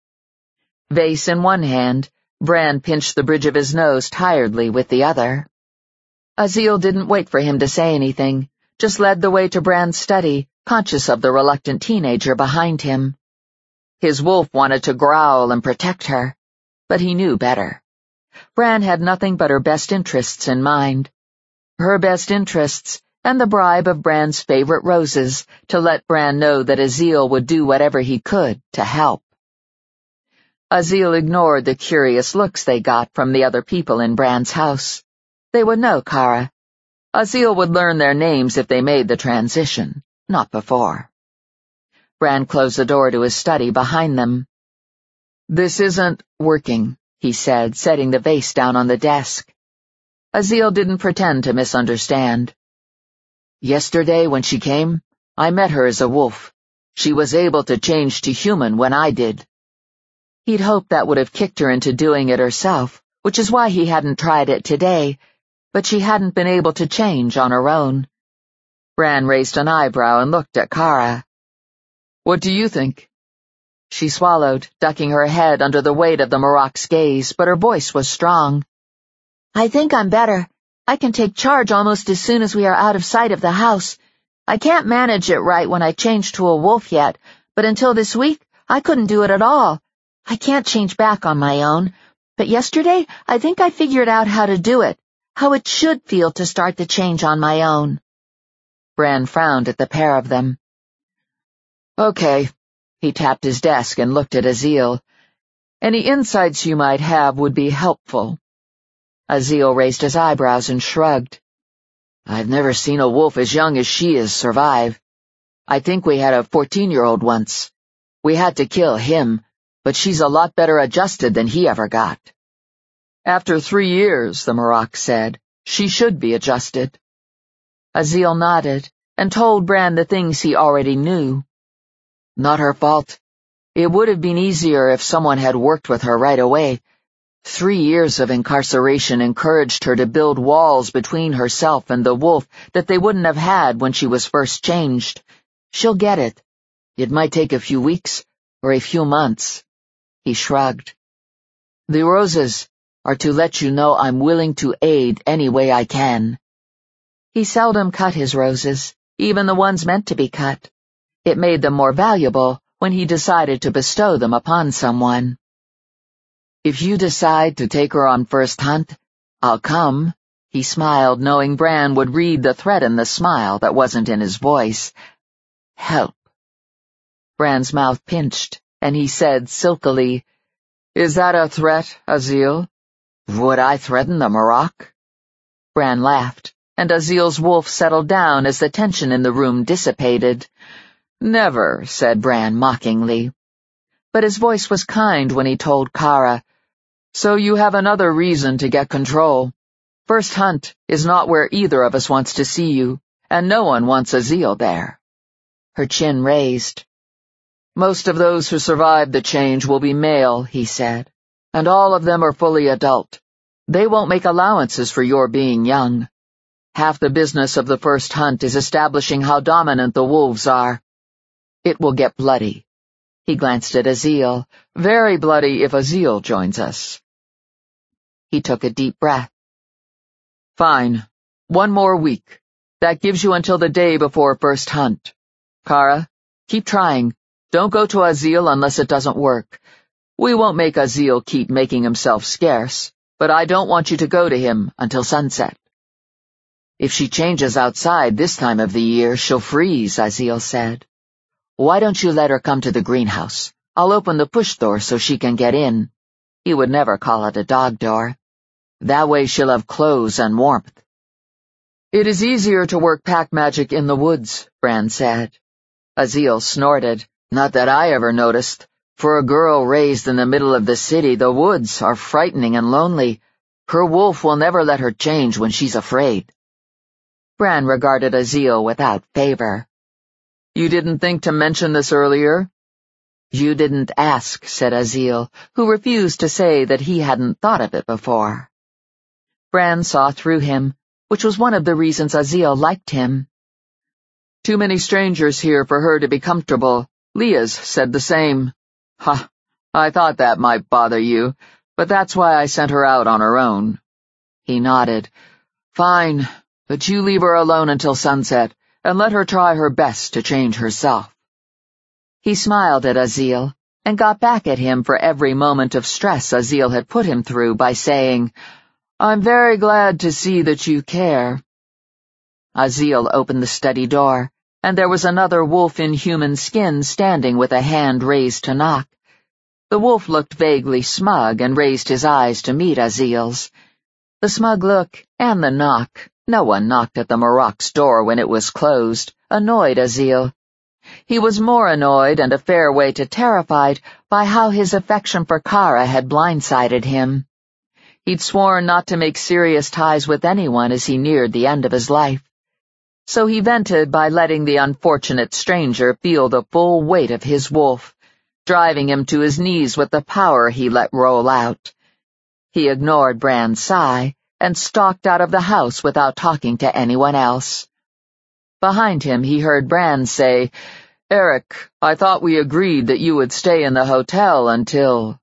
Vase in one hand, Bran pinched the bridge of his nose tiredly with the other. Azil didn't wait for him to say anything, just led the way to Bran's study, conscious of the reluctant teenager behind him. His wolf wanted to growl and protect her, but he knew better. Bran had nothing but her best interests in mind. Her best interests and the bribe of Bran's favorite roses to let Bran know that Azil would do whatever he could to help. Azil ignored the curious looks they got from the other people in Bran's house. They would know Kara. Azil would learn their names if they made the transition, not before. Bran closed the door to his study behind them. "This isn't working," he said, setting the vase down on the desk. Azil didn't pretend to misunderstand. "Yesterday when she came, I met her as a wolf. She was able to change to human when I did." He'd hoped that would have kicked her into doing it herself, which is why he hadn't tried it today, but she hadn't been able to change on her own. Bran raised an eyebrow and looked at Kara. "What do you think?" She swallowed, ducking her head under the weight of the Marok's gaze, but her voice was strong. "I think I'm better. I can take charge almost as soon as we are out of sight of the house. I can't manage it right when I change to a wolf yet, but until this week, I couldn't do it at all. I can't change back on my own, but yesterday I think I figured out how to do it, how it should feel to start the change on my own." Bran frowned at the pair of them. "Okay." He tapped his desk and looked at Azil. "Any insights you might have would be helpful." Azil raised his eyebrows and shrugged. "I've never seen a wolf as young as she is survive. I think we had a fourteen-year-old once. We had to kill him, but she's a lot better adjusted than he ever got." "After three years," the Marok said, "she should be adjusted." Azil nodded and told Bran the things he already knew. "Not her fault. It would have been easier if someone had worked with her right away. Three years of incarceration encouraged her to build walls between herself and the wolf that they wouldn't have had when she was first changed. She'll get it. It might take a few weeks or a few months." He shrugged. "The roses are to let you know I'm willing to aid any way I can." He seldom cut his roses, even the ones meant to be cut. It made them more valuable when he decided to bestow them upon someone. "If you decide to take her on first hunt, I'll come." He smiled, knowing Bran would read the threat in the smile that wasn't in his voice. "Help." Bran's mouth pinched, and he said silkily, "Is that a threat, Azil? Would I threaten the Marok?" Bran laughed, and Azil's wolf settled down as the tension in the room dissipated. "Never," said Bran mockingly. But his voice was kind when he told Kara, "So you have another reason to get control. First Hunt is not where either of us wants to see you, and no one wants Azil there." Her chin raised. "Most of those who survive the change will be male," he said, "and all of them are fully adult. They won't make allowances for your being young. Half the business of the First Hunt is establishing how dominant the wolves are. It will get bloody." He glanced at Azil. "Very bloody if Azil joins us." He took a deep breath. "Fine. One more week. That gives you until the day before First Hunt. Kara, keep trying. Don't go to Azil unless it doesn't work. We won't make Azil keep making himself scarce, but I don't want you to go to him until sunset." "If she changes outside this time of the year, she'll freeze," Azil said. "Why don't you let her come to the greenhouse? I'll open the push door so she can get in." He would never call it a dog door. "That way she'll have clothes and warmth." "It is easier to work pack magic in the woods," Bran said. Azil snorted. "Not that I ever noticed. For a girl raised in the middle of the city, the woods are frightening and lonely. Her wolf will never let her change when she's afraid." Bran regarded Azil without favor. "You didn't think to mention this earlier?" "You didn't ask," said Azil, who refused to say that he hadn't thought of it before. Bran saw through him, which was one of the reasons Azil liked him. "Too many strangers here for her to be comfortable. Leah's said the same." "Ha, I thought that might bother you, but that's why I sent her out on her own." He nodded. "Fine, but you leave her alone until sunset, and let her try her best to change herself." He smiled at Azil, and got back at him for every moment of stress Azil had put him through by saying, "I'm very glad to see that you care." Azil opened the study door, and there was another wolf in human skin standing with a hand raised to knock. The wolf looked vaguely smug and raised his eyes to meet Azil's. The smug look and the knock, no one knocked at the Marok's door when it was closed, annoyed Azil. He was more annoyed, and a fair way to terrified, by how his affection for Kara had blindsided him. He'd sworn not to make serious ties with anyone as he neared the end of his life. So he vented by letting the unfortunate stranger feel the full weight of his wolf, driving him to his knees with the power he let roll out. He ignored Bran's sigh and stalked out of the house without talking to anyone else. Behind him he heard Bran say, "Eric, I thought we agreed that you would stay in the hotel until—"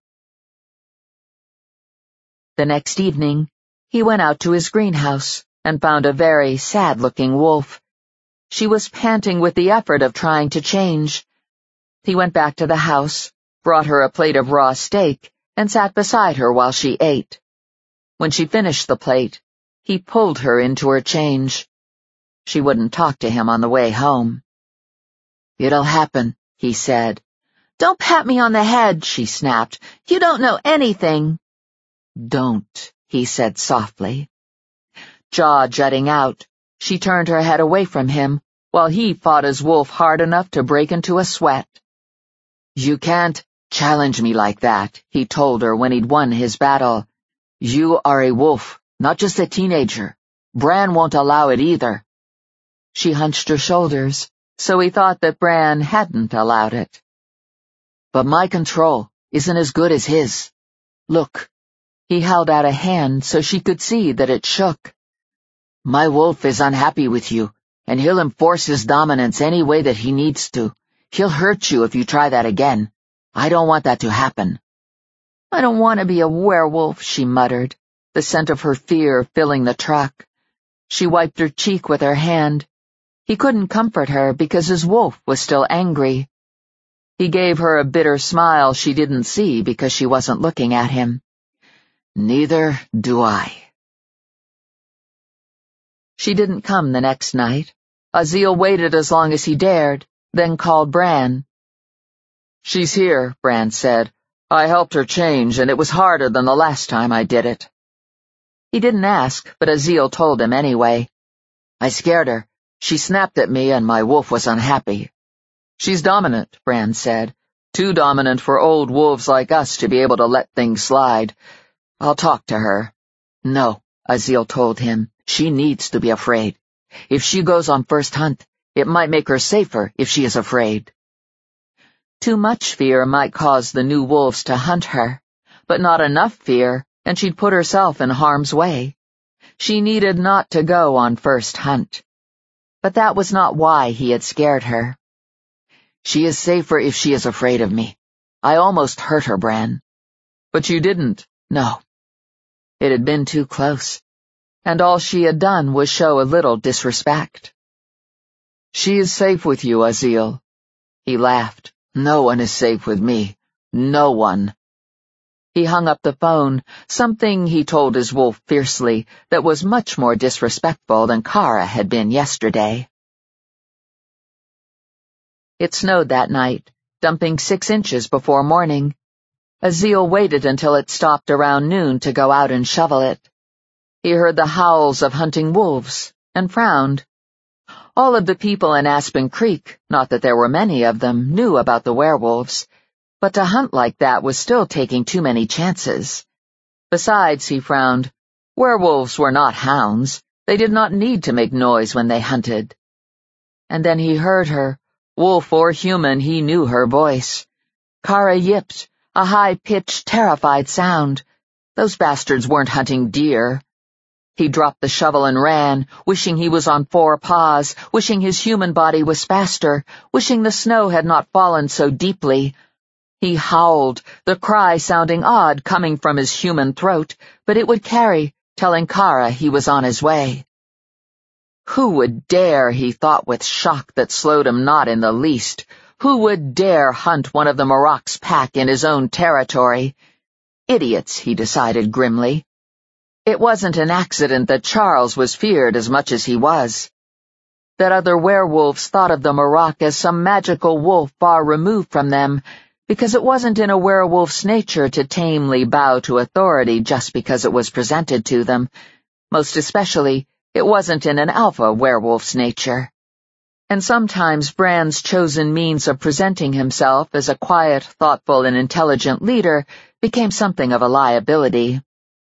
The next evening, he went out to his greenhouse and found a very sad-looking wolf. She was panting with the effort of trying to change. He went back to the house, brought her a plate of raw steak, and sat beside her while she ate. When she finished the plate, he pulled her into her change. She wouldn't talk to him on the way home. "It'll happen," he said. "Don't pat me on the head," she snapped. "You don't know anything." "Don't," he said softly. Jaw jutting out, she turned her head away from him, while he fought his wolf hard enough to break into a sweat. "You can't challenge me like that," he told her when he'd won his battle. "You are a wolf, not just a teenager. Bran won't allow it either." She hunched her shoulders, so he thought that Bran hadn't allowed it. "But my control isn't as good as his. Look." He held out a hand so she could see that it shook. "My wolf is unhappy with you, and he'll enforce his dominance any way that he needs to. He'll hurt you if you try that again. I don't want that to happen." "I don't want to be a werewolf," she muttered, the scent of her fear filling the truck. She wiped her cheek with her hand. He couldn't comfort her because his wolf was still angry. He gave her a bitter smile she didn't see because she wasn't looking at him. "Neither do I." She didn't come the next night. Azil waited as long as he dared, then called Bran. "She's here," Bran said. "I helped her change, and it was harder than the last time I did it." He didn't ask, but Azil told him anyway. "I scared her. She snapped at me, and my wolf was unhappy." "She's dominant," Bran said. "Too dominant for old wolves like us to be able to let things slide. I'll talk to her." "No," Azil told him. "She needs to be afraid. If she goes on first hunt, it might make her safer if she is afraid." Too much fear might cause the new wolves to hunt her, but not enough fear, and she'd put herself in harm's way. She needed not to go on first hunt. But that was not why he had scared her. "She is safer if she is afraid of me. I almost hurt her, Bran." "But you didn't." "No." It had been too close, and all she had done was show a little disrespect. "She is safe with you, Azil." He laughed. "No one is safe with me. No one." He hung up the phone, something he told his wolf fiercely that was much more disrespectful than Kara had been yesterday. It snowed that night, dumping six inches before morning. Azil waited until it stopped around noon to go out and shovel it. He heard the howls of hunting wolves, and frowned. All of the people in Aspen Creek, not that there were many of them, knew about the werewolves, but to hunt like that was still taking too many chances. Besides, he frowned, werewolves were not hounds. They did not need to make noise when they hunted. And then he heard her. Wolf or human, he knew her voice. Kara yipped, a high-pitched, terrified sound. Those bastards weren't hunting deer. He dropped the shovel and ran, wishing he was on four paws, wishing his human body was faster, wishing the snow had not fallen so deeply. He howled, the cry sounding odd coming from his human throat, but it would carry, telling Kara he was on his way. Who would dare, he thought with shock that slowed him not in the least, Who would dare hunt one of the Maroc's pack in his own territory? Idiots, he decided grimly. It wasn't an accident that Charles was feared as much as he was. That other werewolves thought of the Maroc as some magical wolf far removed from them, because it wasn't in a werewolf's nature to tamely bow to authority just because it was presented to them. Most especially, it wasn't in an alpha werewolf's nature. And sometimes Bran's chosen means of presenting himself as a quiet, thoughtful, and intelligent leader became something of a liability.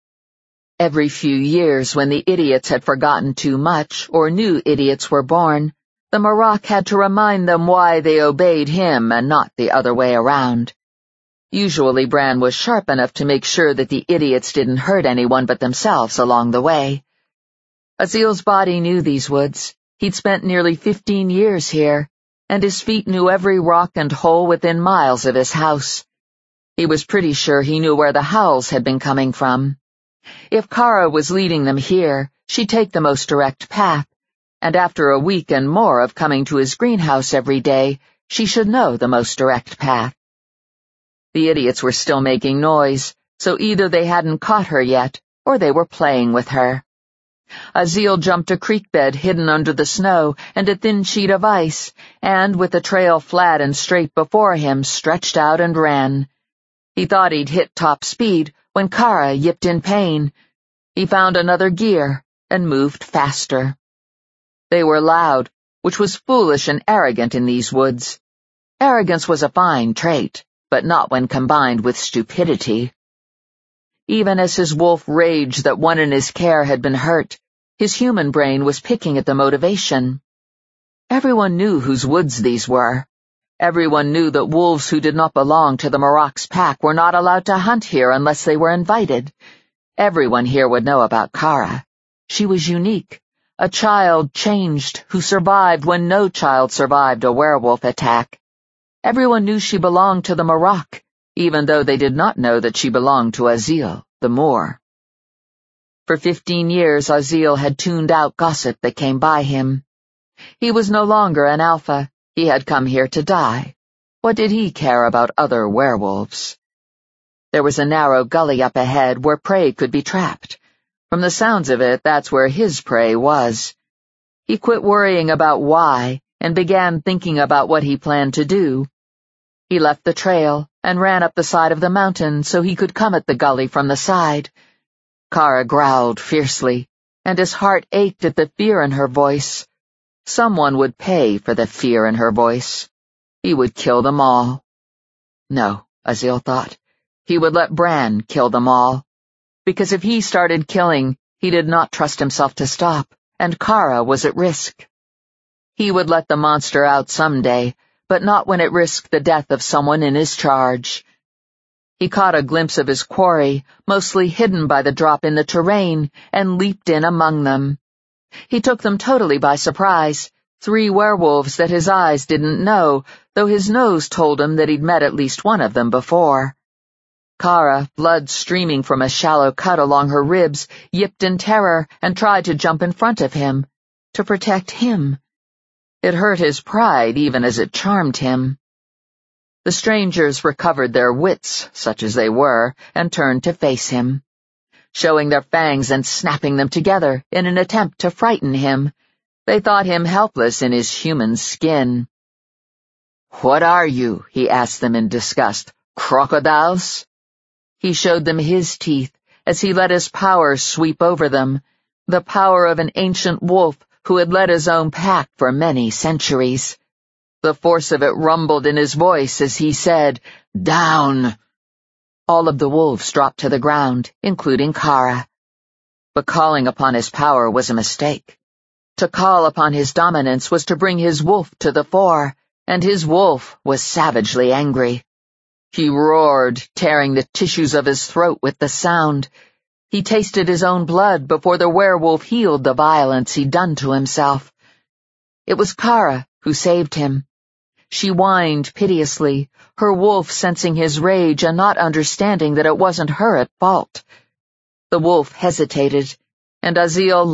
Every few years, when the idiots had forgotten too much or new idiots were born, the Maroc had to remind them why they obeyed him and not the other way around. Usually Bran was sharp enough to make sure that the idiots didn't hurt anyone but themselves along the way. Azil's body knew these woods. He'd spent nearly fifteen years here, and his feet knew every rock and hole within miles of his house. He was pretty sure he knew where the howls had been coming from. If Kara was leading them here, she'd take the most direct path, and after a week and more of coming to his greenhouse every day, she should know the most direct path. The idiots were still making noise, so either they hadn't caught her yet, or they were playing with her. Azil jumped a creek bed hidden under the snow and a thin sheet of ice, and with the trail flat and straight before him, stretched out and ran. He thought he'd hit top speed when Kara yipped in pain. He found another gear and moved faster. They were loud, which was foolish and arrogant in these woods. Arrogance was a fine trait, but not when combined with stupidity. Even as his wolf raged that one in his care had been hurt, his human brain was picking at the motivation. Everyone knew whose woods these were. Everyone knew that wolves who did not belong to the Maroc's pack were not allowed to hunt here unless they were invited. Everyone here would know about Kara. She was unique, a child changed who survived when no child survived a werewolf attack. Everyone knew she belonged to the Maroc, even though they did not know that she belonged to Azil, the Moor. For fifteen years Azil had tuned out gossip that came by him. He was no longer an alpha. He had come here to die. What did he care about other werewolves? There was a narrow gully up ahead where prey could be trapped. From the sounds of it, that's where his prey was. He quit worrying about why and began thinking about what he planned to do. He left the trail and ran up the side of the mountain so he could come at the gully from the side. Kara growled fiercely, and his heart ached at the fear in her voice. Someone would pay for the fear in her voice. He would kill them all. No, Azil thought. He would let Bran kill them all. Because if he started killing, he did not trust himself to stop, and Kara was at risk. He would let the monster out someday, but not when it risked the death of someone in his charge. He caught a glimpse of his quarry, mostly hidden by the drop in the terrain, and leaped in among them. He took them totally by surprise, three werewolves that his eyes didn't know, though his nose told him that he'd met at least one of them before. Kara, blood streaming from a shallow cut along her ribs, yipped in terror and tried to jump in front of him, to protect him. It hurt his pride even as it charmed him. The strangers recovered their wits, such as they were, and turned to face him, showing their fangs and snapping them together in an attempt to frighten him. They thought him helpless in his human skin. "What are you?" he asked them in disgust. "Crocodiles?" He showed them his teeth as he let his power sweep over them, the power of an ancient wolf who had led his own pack for many centuries. The force of it rumbled in his voice as he said, "Down!" All of the wolves dropped to the ground, including Kara. But calling upon his power was a mistake. To call upon his dominance was to bring his wolf to the fore, and his wolf was savagely angry. He roared, tearing the tissues of his throat with the sound. He tasted his own blood before the werewolf healed the violence he'd done to himself. It was Kara who saved him. She whined piteously, her wolf sensing his rage and not understanding that it wasn't her at fault. The wolf hesitated, and Azil